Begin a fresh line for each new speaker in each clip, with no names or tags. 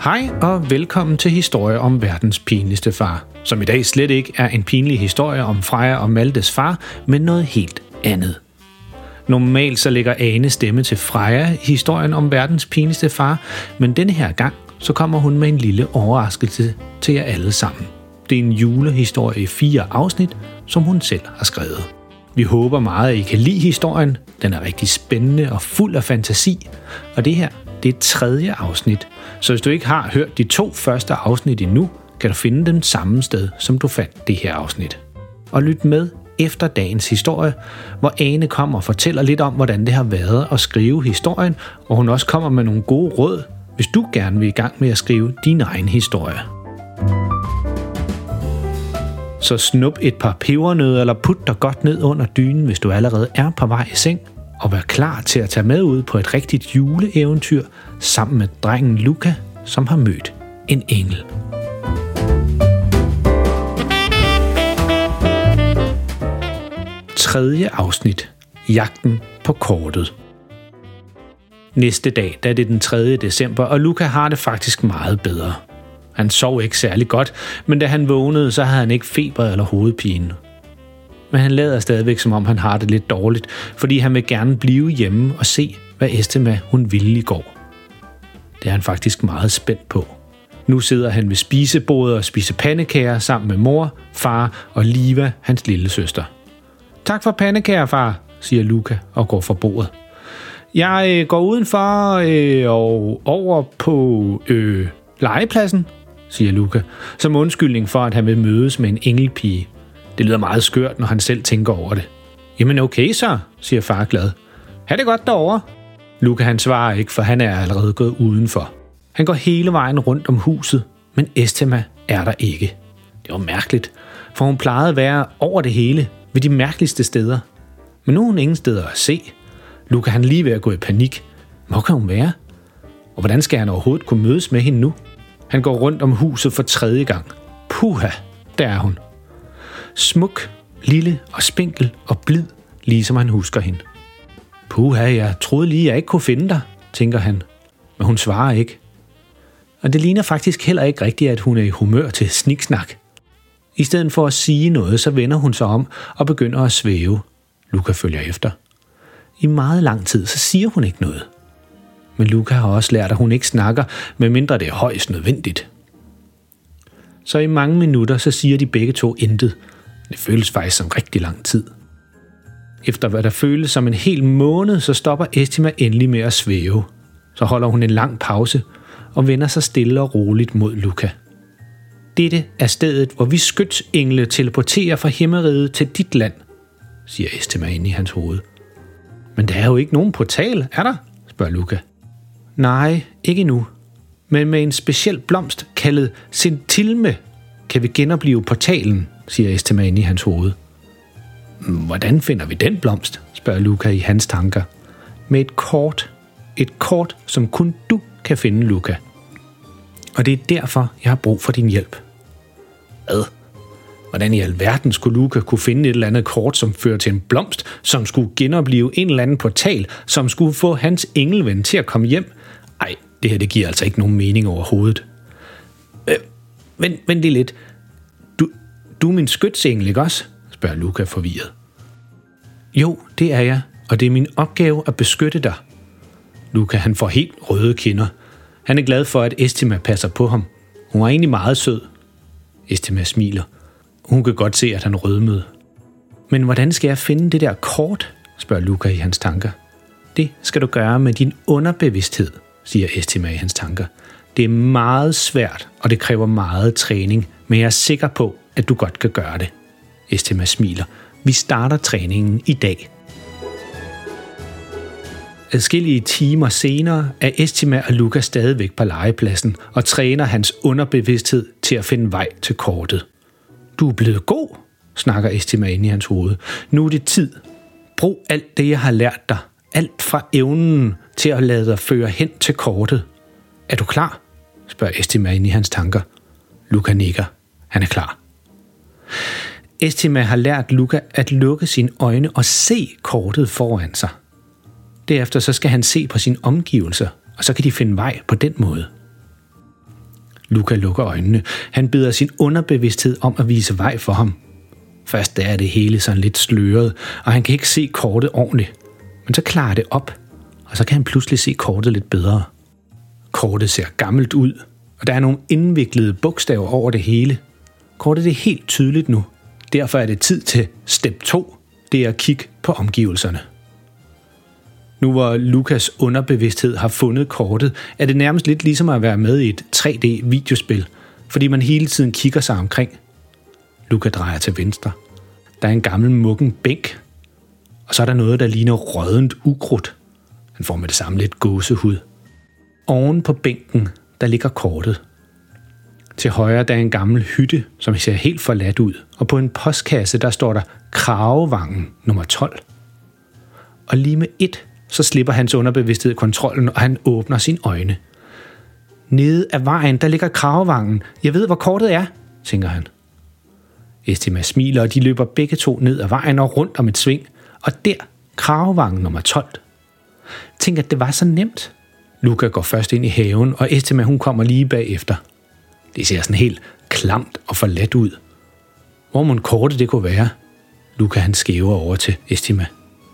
Hej og velkommen til Historie om verdens pinligste far, som i dag slet ikke er en pinlig historie om Freja og Maltes far, men noget helt andet. Normalt så lægger Ane stemme til Freja i historien om verdens pinligste far, men denne her gang så kommer hun med en lille overraskelse til jer alle sammen. Det er en julehistorie i 4 afsnit, som hun selv har skrevet. Vi håber meget, at I kan lide historien. Den er rigtig spændende og fuld af fantasi, og det her, det er 3. afsnit. Så hvis du ikke har hørt de 2 første afsnit endnu, kan du finde dem samme sted, som du fandt det her afsnit. Og lyt med efter dagens historie, hvor Ane kommer og fortæller lidt om, hvordan det har været at skrive historien, og hun også kommer med nogle gode råd, hvis du gerne vil i gang med at skrive din egen historie. Så snup et par pebernødder eller put dig godt ned under dynen, hvis du allerede er på vej i seng, og vær klar til at tage med ud på et rigtigt juleeventyr sammen med drengen Luca, som har mødt en engel. Tredje afsnit. Jagten på kortet. Næste dag, da det er den 3. december, og Luca har det faktisk meget bedre. Han sov ikke særlig godt, men da han vågnede, så havde han ikke feber eller hovedpine. Men han lader stadigvæk, som om han har det lidt dårligt, fordi han vil gerne blive hjemme og se, hvad Estima hun ville i går. Det er han faktisk meget spændt på. Nu sidder han ved spisebordet og spiser pandekager sammen med mor, far og Liva, hans lille søster. Tak for pandekager, far, siger Luca og går fra bordet. Jeg går udenfor og over på legepladsen, siger Luca, som undskyldning for, at han vil mødes med en engelpige. Det lyder meget skørt, når han selv tænker over det. Jamen okay så, siger far glad. Ha' det godt derovre. Luca han svarer ikke, for han er allerede gået udenfor. Han går hele vejen rundt om huset, men Estima er der ikke. Det var mærkeligt, for hun plejede at være over det hele, ved de mærkeligste steder. Men nu er hun ingen steder at se. Luca han lige ved at gå i panik. Hvor kan hun være? Og hvordan skal han overhovedet kunne mødes med hende nu? Han går rundt om huset for 3. gang. Puha, der er hun. Smuk, lille og spinkel og blid, ligesom han husker hende. Puha, jeg troede lige, jeg ikke kunne finde dig, tænker han. Men hun svarer ikke. Og det ligner faktisk heller ikke rigtigt, at hun er i humør til sniksnak. I stedet for at sige noget, så vender hun sig om og begynder at svæve. Luca følger efter. I meget lang tid, så siger hun ikke noget. Men Luca har også lært, at hun ikke snakker, medmindre det er højst nødvendigt. Så i mange minutter, så siger de begge to intet. Det føles faktisk som rigtig lang tid. Efter hvad der føles som en hel måned, så stopper Estima endelig med at svæve. Så holder hun en lang pause og vender sig stille og roligt mod Luca. Dette er stedet, hvor vi skytsengle teleporterer fra himmeriget til dit land, siger Estima inde i hans hoved. Men der er jo ikke nogen portal, er der? Spørger Luca. Nej, ikke endnu. Men med en speciel blomst kaldet Sentilme kan vi genopleve portalen, siger Estima inde i hans hoved. Hvordan finder vi den blomst? Spørger Luca i hans tanker. Med et kort. Et kort, som kun du kan finde, Luca. Og det er derfor, jeg har brug for din hjælp. Hvad? Hvordan i alverden skulle Luca kunne finde et eller andet kort, som fører til en blomst, som skulle genopleve en eller anden portal, som skulle få hans engelven til at komme hjem? Ej, det her det giver altså ikke nogen mening overhovedet. Vent lige lidt. Du er min skytsengel, ikke også? Spørger Luca forvirret. Jo, det er jeg, og det er min opgave at beskytte dig. Luca han får helt røde kinder. Han er glad for, at Estima passer på ham. Hun er egentlig meget sød. Estima smiler. Hun kan godt se, at han rødmede. Men hvordan skal jeg finde det der kort? Spørger Luca i hans tanker. Det skal du gøre med din underbevidsthed, siger Estima i hans tanker. Det er meget svært, og det kræver meget træning, men jeg er sikker på, at du godt kan gøre det. Estima smiler. Vi starter træningen i dag. Adskillige timer senere er Estima og Luca stadigvæk på legepladsen og træner hans underbevidsthed til at finde vej til kortet. Du er blevet god, snakker Estima inde i hans hoved. Nu er det tid. Brug alt det, jeg har lært dig. Alt fra evnen til at lade dig føre hen til kortet. Er du klar? Spørger Estima inde i hans tanker. Luca nikker. Han er klar. Estima har lært Luca at lukke sine øjne og se kortet foran sig. Derefter så skal han se på sine omgivelser, og så kan de finde vej på den måde. Luca lukker øjnene. Han beder sin underbevidsthed om at vise vej for ham. Først er det hele sådan lidt sløret, og han kan ikke se kortet ordentligt. Men så klarer det op, og så kan han pludselig se kortet lidt bedre. Kortet ser gammelt ud, og der er nogle indviklede bogstaver over det hele. Kortet er helt tydeligt nu. Derfor er det tid til step 2. Det er at kigge på omgivelserne. Nu hvor Lucas underbevidsthed har fundet kortet, er det nærmest lidt ligesom at være med i et 3D-videospil, fordi man hele tiden kigger sig omkring. Luca drejer til venstre. Der er en gammel muggen bænk, og så er der noget, der ligner råddent ukrudt. Han får med det samme lidt gåsehud. Oven på bænken, der ligger kortet. Til højre der er en gammel hytte, som ser helt forladt ud, og på en postkasse der står der Kragevangen nummer 12. Og lige med et, så slipper hans underbevidsthed kontrollen, og han åbner sine øjne. Nede af vejen, der ligger Kragevangen. Jeg ved, hvor kortet er, tænker han. Estima smiler, og de løber begge to ned ad vejen og rundt om et sving, og der Kragevangen nummer 12. Tænk, at det var så nemt. Luca går først ind i haven, og Estima hun kommer lige bagefter. Det ser sådan helt klamt og forladt ud. Hvor mon kortet det kunne være? Luca han skæver over til Estima.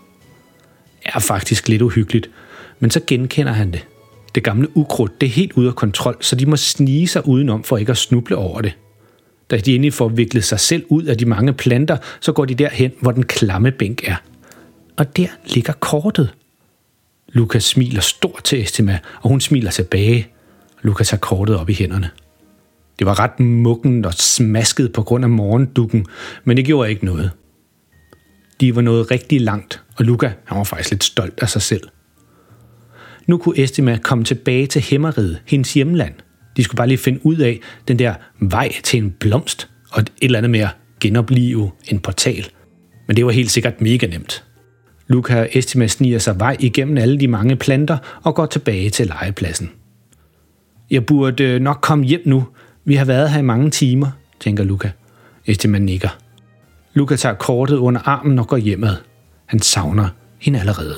Er faktisk lidt uhyggeligt, men så genkender han det. Det gamle ukrudt, det er helt ude af kontrol, så de må snige sig udenom for ikke at snuble over det. Da de endelig får viklet sig selv ud af de mange planter, så går de derhen, hvor den klamme bænk er. Og der ligger kortet. Luca smiler stort til Estima, og hun smiler tilbage. Luca tager kortet op i hænderne. Det var ret muggent og smasket på grund af morgendukken, men det gjorde ikke noget. De var nået rigtig langt, og Luca han var faktisk lidt stolt af sig selv. Nu kunne Estima komme tilbage til Hæmmeride, hendes hjemland. De skulle bare lige finde ud af den der vej til en blomst, og et eller andet med at genoplive en portal. Men det var helt sikkert mega nemt. Luca og Estima sniger sig vej igennem alle de mange planter og går tilbage til legepladsen. Jeg burde nok komme hjem nu. Vi har været her i mange timer, tænker Luca. Estima nikker. Luca tager kortet under armen og går hjemad. Han savner hende allerede.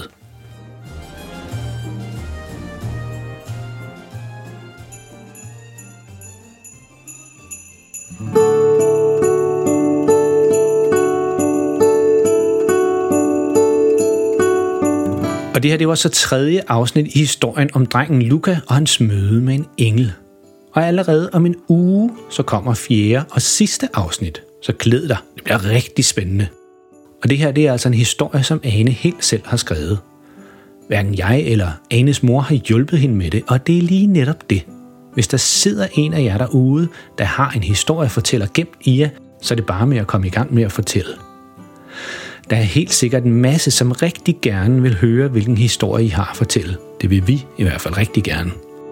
Og det her, det var så 3. afsnit i historien om drengen Luca og hans møde med en engel. Og allerede om en uge, så kommer 4. og sidste afsnit. Så glæd dig, det bliver rigtig spændende. Og det her, det er altså en historie, som Ane helt selv har skrevet. Hverken jeg eller Anes mor har hjulpet hende med det, og det er lige netop det. Hvis der sidder en af jer derude, der har en historiefortæller gemt i jer, så er det bare med at komme i gang med at fortælle. Der er helt sikkert en masse, som rigtig gerne vil høre, hvilken historie I har at fortælle. Det vil vi i hvert fald rigtig gerne.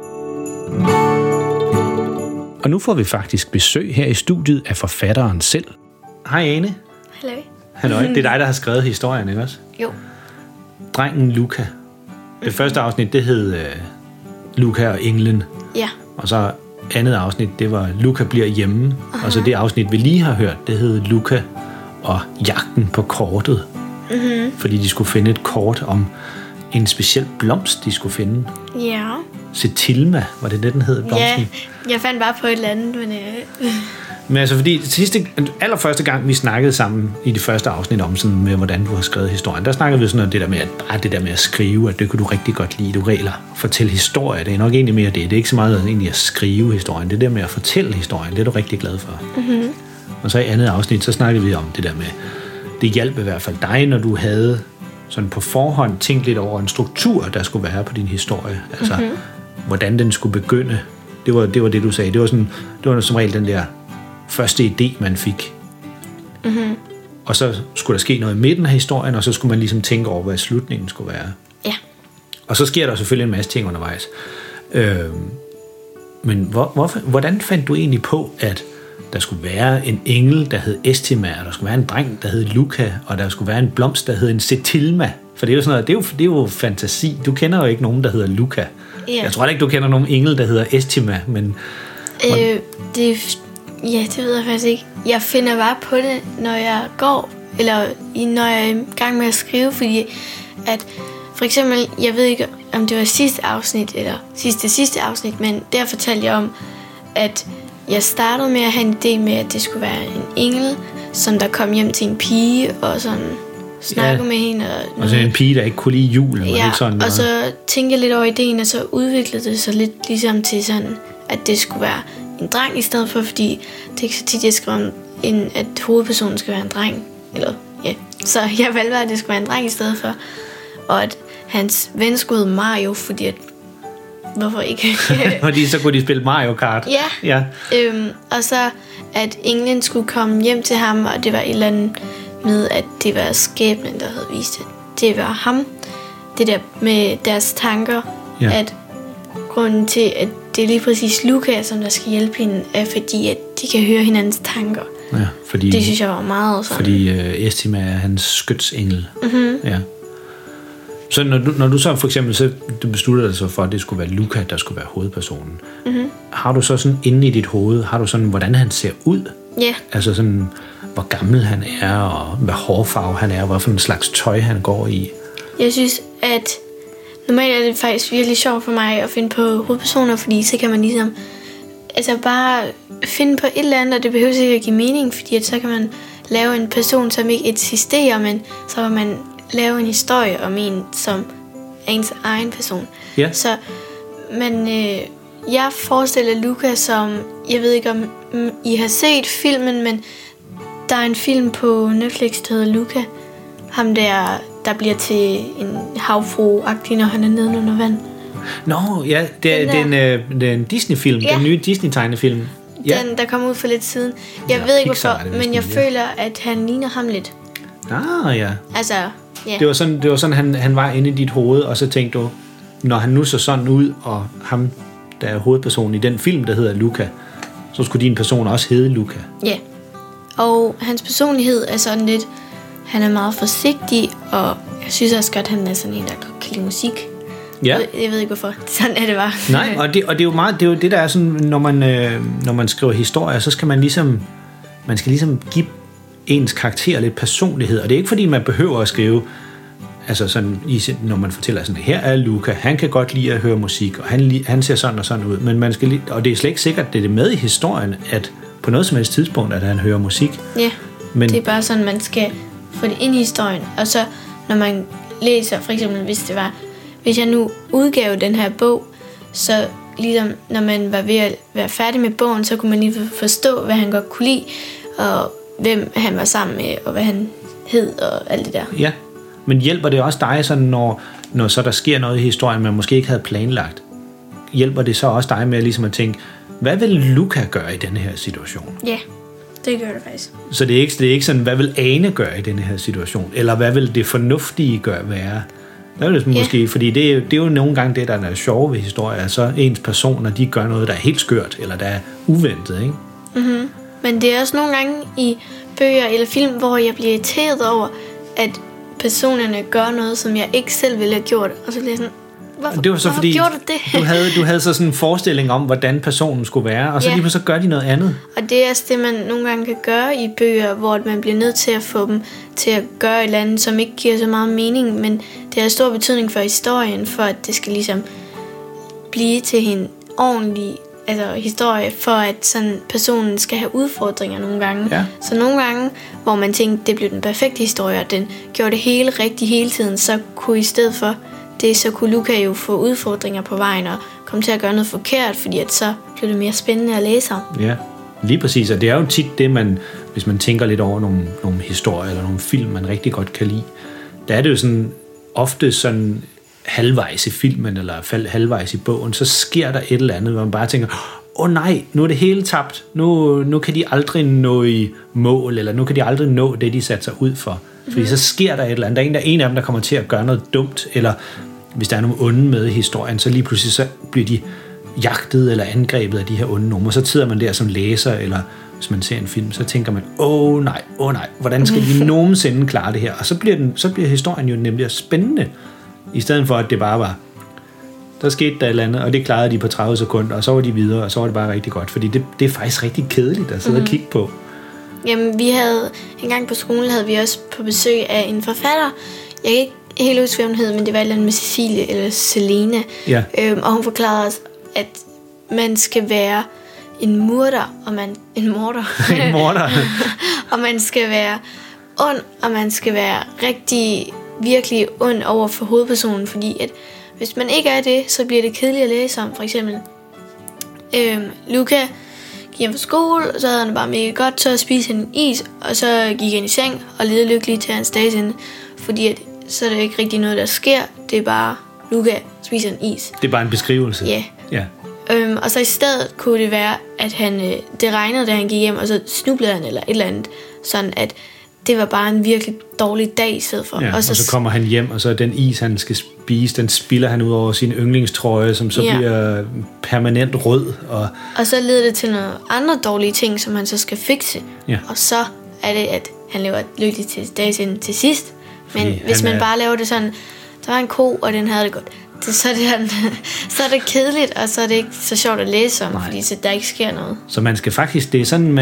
Og nu får vi faktisk besøg her i studiet af forfatteren selv. Hej Ane. Halløj. Det er dig, der har skrevet historien, ikke også?
Jo.
Drengen Luca. Det første afsnit, det hed Luca og englen.
Ja.
Og så andet afsnit, det var Luca bliver hjemme. Uh-huh. Og så det afsnit, vi lige har hørt, det hed Luca og jagten på kortet. Uh-huh. Fordi de skulle finde et kort om en speciel blomst, de skulle finde.
Ja.
Setilma, var det den hed? Blomsten?
Ja, jeg fandt bare på et eller andet, men...
Men altså fordi allerførste gang vi snakkede sammen i det første afsnit om sådan med hvordan du har skrevet historien, der snakkede vi sådan noget det der med at bare det der med at skrive, at det kunne du rigtig godt lide. Du regler fortælle historie, det er nok egentlig mere det. Det er ikke så meget egentlig at skrive historien, det der med at fortælle historien, det er du rigtig glad for. Mm-hmm. Og så i andet afsnit så snakkede vi om det der med det hjalp i hvert fald dig, når du havde sådan på forhånd tænkt lidt over en struktur der skulle være på din historie, altså hvordan den skulle begynde. Det var det du sagde. Det var som regel den der første idé, man fik. Mm-hmm. Og så skulle der ske noget i midten af historien, og så skulle man ligesom tænke over, hvad slutningen skulle være.
Ja.
Og så sker der selvfølgelig en masse ting undervejs. Men hvordan fandt du egentlig på, at der skulle være en engel, der hed Estima, og der skulle være en dreng, der hed Luca, og der skulle være en blomst, der hed en Setilma? For det er jo sådan noget, det er jo fantasi. Du kender jo ikke nogen, der hedder Luca. Ja. Jeg tror ikke, du kender nogen engel, der hedder Estima, men...
det ved jeg faktisk ikke. Jeg finder bare på det, når jeg går, eller når jeg er i gang med at skrive, fordi at for eksempel, jeg ved ikke, om det var sidste afsnit, eller sidste afsnit, men der fortalte jeg om, at jeg startede med at have en idé med, at det skulle være en engel, som der kom hjem til en pige og sådan snakkede med hende.
Og så en pige, der ikke kunne lide julen.
Ja, ikke sådan, og så tænkte jeg lidt over ideen, og så udviklede det sig lidt ligesom til sådan, at det skulle være en dreng i stedet for, fordi det er ikke så tit, jeg skriver at hovedpersonen skal være en dreng. Eller, ja. Så jeg valgte, at det skulle være en dreng i stedet for. Og at hans ven skulle hedde Mario, fordi at hvorfor ikke?
Fordi så kunne de spille Mario Kart.
Ja. Og så at englen skulle komme hjem til ham, og det var et eller andet med, at det var skæbnen, der havde vist, at det var ham. Det der med deres tanker, at grunden til, at det er lige præcis Luca, som der skal hjælpe hende, er fordi, at de kan høre hinandens tanker.
Ja, fordi,
det synes jeg var meget sådan.
Fordi Estima er hans skytsengel. Mm-hmm. Ja. Så når du så for eksempel så du beslutter dig så for, at det skulle være Luca, der skulle være hovedpersonen, har du så sådan inde i dit hoved, har du sådan, hvordan han ser ud?
Ja.
Altså sådan, hvor gammel han er, og hvad hårfarve han er, og hvad for en slags tøj han går i?
Jeg synes, at normalt er det faktisk virkelig sjovt for mig at finde på hovedpersoner, fordi så kan man ligesom bare finde på et eller andet, og det behøver ikke at give mening, fordi at så kan man lave en person, som ikke eksisterer, men så kan man lave en historie om en, som er ens egen person.
Ja.
Så, men jeg forestiller Luca som, jeg ved ikke om I har set filmen, men der er en film på Netflix, der hedder Luca. Ham der bliver til en havfru-agtig, når han er nede under vand.
Nå, ja, det er en Disney-film, den nye Disney-tegnefilm. Ja.
Den, der kom ud for lidt siden. Jeg ved ikke hvorfor, men jeg føler, at han ligner ham lidt.
Ah, ja.
Altså, ja.
Det var sådan han var inde i dit hoved, og så tænkte du, når han nu så sådan ud, og ham, der er hovedpersonen i den film, der hedder Luca, så skulle din person også hedde Luca.
Ja, og hans personlighed er sådan lidt, han er meget forsigtig, og jeg synes også godt, han er sådan en, der kan lide musik.
Ja.
Jeg ved ikke hvorfor, sådan er det bare.
Nej, og det er jo meget, det er jo det, der er sådan, når man skriver historier, så skal man skal give ens karakter lidt personlighed, og det er ikke fordi, man behøver at skrive, altså sådan, når man fortæller sådan, her er Luca, han kan godt lide at høre musik, og han ser sådan og sådan ud, men man skal og det er slet ikke sikkert, at det er med i historien, at på noget som helst tidspunkt, at han hører musik.
Ja, men det er bare sådan, man skal få det ind i historien, og så når man læser, for eksempel hvis jeg nu udgav den her bog, så ligesom når man var ved at være færdig med bogen, så kunne man lige forstå, hvad han godt kunne lide, og hvem han var sammen med, og hvad han hed, og alt det der.
Ja, men hjælper det også dig, sådan, når så der sker noget i historien, man måske ikke havde planlagt? Hjælper det så også dig med ligesom at tænke, hvad vil Luca gøre i denne her situation?
Ja, det gør det faktisk.
Så det er ikke sådan, hvad vil Ane gøre i denne her situation? Eller hvad vil det fornuftige være? Der er det måske, fordi det er jo nogle gange det, der er sjove ved historier, så ens personer, de gør noget, der er helt skørt, eller der er uventet, ikke?
Mhm. Men det er også nogle gange i bøger eller film, hvor jeg bliver irriteret over, at personerne gør noget, som jeg ikke selv ville have gjort. Og så bliver jeg sådan, hvorfor gjorde du det?
Du havde så sådan en forestilling om, hvordan personen skulle være, og så lige så gør de noget andet.
Og det er også det, man nogle gange kan gøre i bøger, hvor man bliver nødt til at få dem til at gøre et eller andet, som ikke giver så meget mening, men det har stor betydning for historien, for at det skal ligesom blive til en ordentlig historie, for at sådan personen skal have udfordringer nogle gange.
Ja.
Så nogle gange, hvor man tænkte, det blev den perfekte historie, og den gjorde det hele rigtigt hele tiden, så kunne i stedet for det, så kunne Luca jo få udfordringer på vejen og komme til at gøre noget forkert, fordi at så blev det mere spændende at læse om.
Ja, lige præcis. Og det er jo tit det, hvis man tænker lidt over nogle historier eller nogle film, man rigtig godt kan lide, der er det jo sådan ofte sådan halvvejs i filmen, eller halvvejs i bogen, så sker der et eller andet, hvor man bare tænker, nej, nu er det hele tabt, nu kan de aldrig nå i mål, eller nu kan de aldrig nå det, de satte sig ud for. Fordi så sker der et eller andet. Der er en af dem, der kommer til at gøre noget dumt, eller hvis der er nogle onde med i historien, så lige pludselig så bliver de jagtet eller angrebet af de her onde nogen, og så sidder man der som læser, eller hvis man ser en film, så tænker man, nej, hvordan skal de nogensinde klare det her? Og så bliver historien jo nemlig spændende, i stedet for at det bare var, der skete der et eller andet, og det klarede de på 30 sekunder, og så var de videre, og så var det bare rigtig godt, fordi det er faktisk rigtig kedeligt at sidde og kigge på. Jamen,
en gang på skolen havde vi også på besøg af en forfatter. Jeg kan ikke helt huske, hvad hun hed, men det var et eller andet med Cecilie eller Selena.
Ja.
Og hun forklarede os, at man skal være en morder, en morder. Og man skal være ond, og man skal være virkelig ond over for hovedpersonen, fordi at hvis man ikke er det, så bliver det kedeligt at læse om. For eksempel, Luca gik hjem fra skole, så havde han bare mega godt, så spiste han en is, og så gik han i seng og levede lykkelig til hans dages ende, fordi at, så er det ikke rigtig noget, der sker, det er bare, Luca spiser en is.
Det er bare en beskrivelse?
Ja. Og så i stedet kunne det være, at det regnede, da han gik hjem, og så snublede han eller et eller andet, sådan at det var bare en virkelig dårlig dag i stedet for.
Ja, og så kommer han hjem, og så den is, han skal spise, den spilder han ud over sin yndlingstrøje, som så bliver permanent rød. Og så
leder det til nogle andre dårlige ting, som han så skal fikse. Ja. Og så er det, at han lever lykkelig til dags ende til sidst. Men hvis man bare laver det sådan, der var en ko, og den havde det godt, så er det kedeligt, og så er det ikke så sjovt at læse om, fordi så der ikke sker noget.
Så man skal faktisk, det er sådan,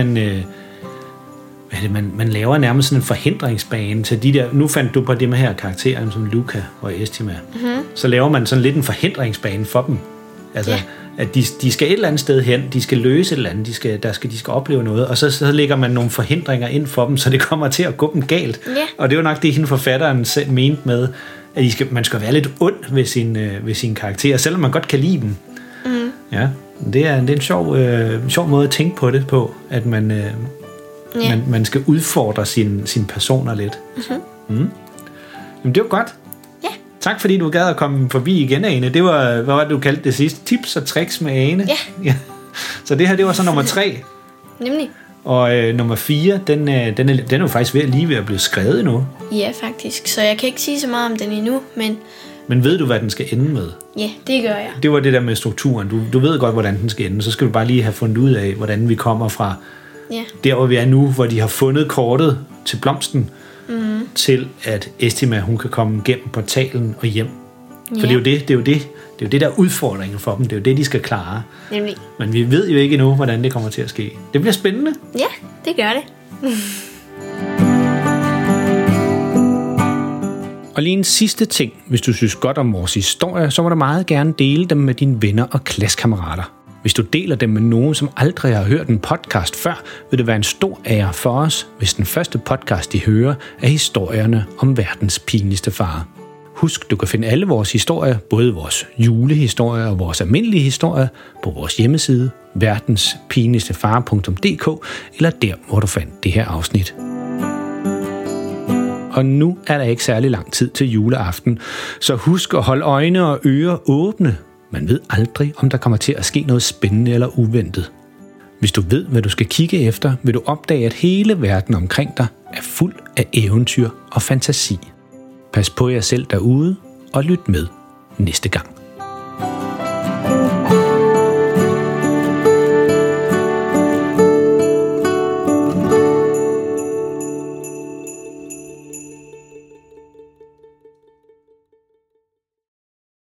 man laver nærmest sådan en forhindringsbane til de der, nu fandt du på det med her karakterer som Luca og Estima, så laver man sådan lidt en forhindringsbane for dem. Altså, at de skal et eller andet sted hen, de skal løse et eller andet, de skal opleve noget, og så lægger man nogle forhindringer ind for dem, så det kommer til at gå dem galt. Ja. Og det var nok det, hende forfatteren selv mente med, at man skal være lidt ond ved sine karakterer, selvom man godt kan lide dem. Ja, det er en sjov måde at tænke på det på, at man skal udfordre sine personer lidt. Jamen, det var godt.
Ja.
Tak fordi du gad at komme forbi igen, Ane. Det var, hvad var det, du kaldte det sidste? Tips og tricks med Ane. Ja. Så det her, det var så nummer 3.
Nemlig.
Og nummer 4, den er jo faktisk lige ved at blive skrevet nu.
Ja, faktisk. Så jeg kan ikke sige så meget om den endnu, men...
Men ved du, hvad den skal ende med?
Ja, det gør jeg.
Det var det der med strukturen. Du ved godt, hvordan den skal ende. Så skal du bare lige have fundet ud af, hvordan vi kommer fra der, hvor vi er nu, hvor de har fundet kortet til blomsten, til at Estima, hun kan komme gennem portalen og hjem. For det er jo det, der er udfordringen for dem. Det er jo det, de skal klare.
Nemlig.
Men vi ved jo ikke endnu, hvordan det kommer til at ske. Det bliver spændende.
Ja, det gør det.
Og lige en sidste ting, hvis du synes godt om vores historie, så må du meget gerne dele dem med dine venner og klassekammerater. Hvis du deler dem med nogen, som aldrig har hørt en podcast før, vil det være en stor ære for os, hvis den første podcast, de hører, er historierne om verdens pinligste farer. Husk, du kan finde alle vores historier, både vores julehistorier og vores almindelige historier, på vores hjemmeside, verdenspinligstefare.dk, eller der, hvor du fandt det her afsnit. Og nu er der ikke særlig lang tid til juleaften, så husk at holde øjne og ører åbne. Man ved aldrig, om der kommer til at ske noget spændende eller uventet. Hvis du ved, hvad du skal kigge efter, vil du opdage, at hele verden omkring dig er fuld af eventyr og fantasi. Pas på jer selv derude, og lyt med næste gang.